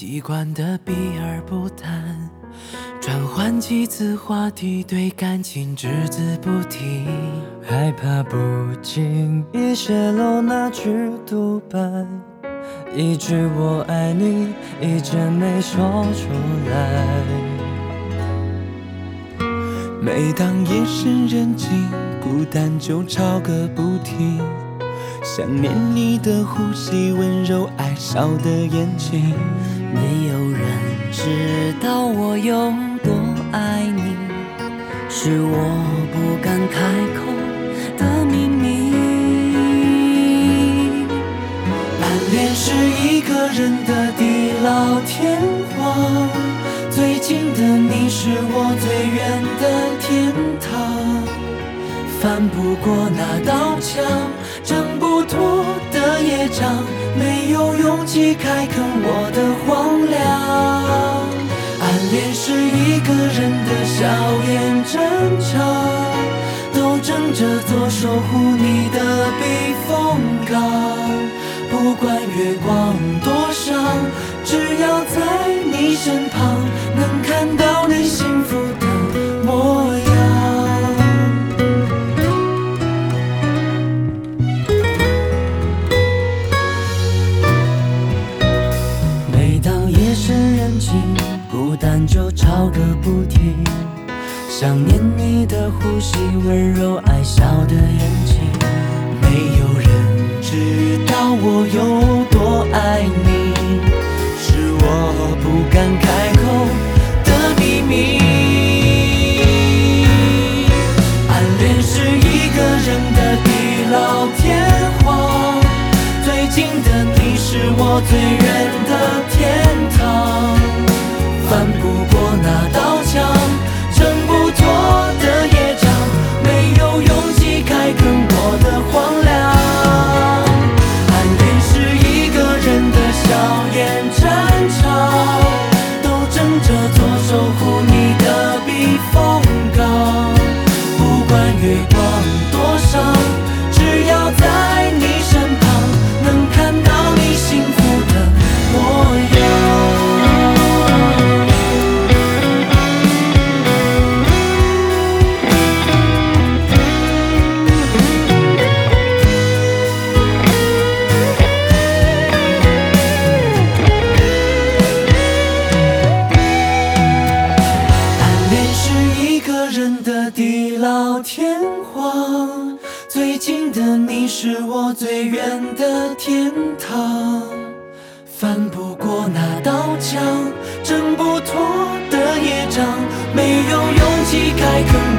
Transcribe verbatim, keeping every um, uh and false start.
习惯的避而不谈，转换几次话题，对感情只字不提， 害怕不经意泄露那句独白，一句我爱你一直没说出来。 每当夜深人静，孤单就吵个不停，想念你的呼吸，温柔爱笑的眼睛。 没有人知道我有多爱你，是我不敢开口的秘密。暗恋是一个人的地老天荒，最近的你是我最远的天堂，翻不过那道墙，挣不脱的业障，没有勇气开垦我的荒凉。暗恋是一个人的笑颜正常，都争着做守护你的避风港。不管月光多伤，只要在你身旁，能看到你幸福的模样。每当夜深人静，孤单就吵个不停，想念你的呼吸，温柔爱笑的眼睛。没有人知道我有多爱你，是我不敢开口的秘密。暗恋是一个人的地老天荒，最近的你是我最远的天堂，翻不过那道墙，挣不脱的业障，没有勇气开垦我的荒凉。暗恋是一个人的笑颜战场，都争着做守护你的避风港。不管月光多伤，只要在你身旁，能看到你幸福的模样。地老天荒，最近的你是我最远的天堂，翻不过那道墙，挣不脱的业障，没有勇气开垦